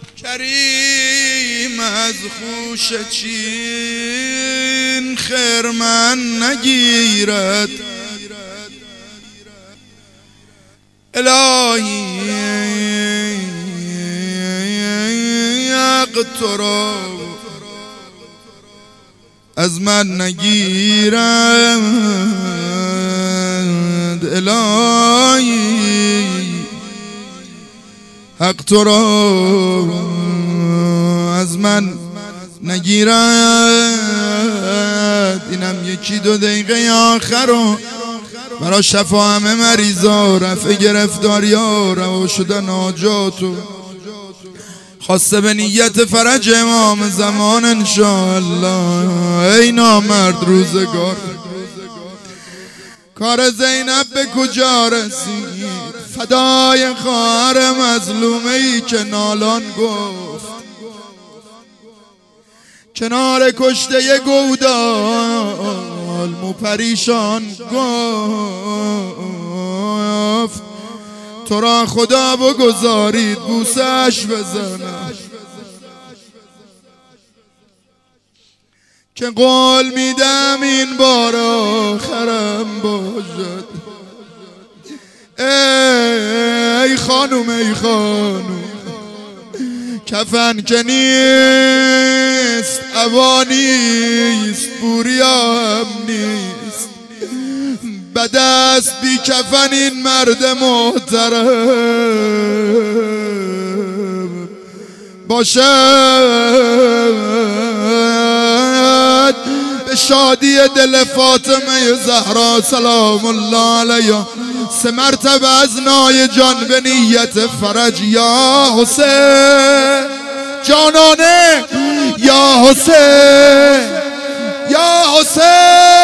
کریم از خوش چین خرمن نگیرد، الهی حق تو را از من نگیرد، الهی حق تو را از من نگیرد. اینم یکی دو دقیقه آخر رو برای شفا همه مریضا، رفع گرفتاریا، روا شدن حاجات و خواسته به نیت فرج امام زمان انشاءالله. ای نامرد روزگار، کار زینب به کجا رسید؟ فدای خواهر مظلومه ای که نالان گفت، کنار کشته گودال مو پریشان گفت، تو را خدا بگذارید بوسش بزنم، که قول میدم این بار آخرم باشد. ای خانوم ای خانوم، کفن که نیست عوانیست، بوریا هم نیست، بد است بی کفن این مرد محترم باشد. به شادی دل فاطمه زهرا سلام الله علیها 3 مرتبه از نای جان به نیت فرج، یا حسین جانانه، یا حسین، یا حسین.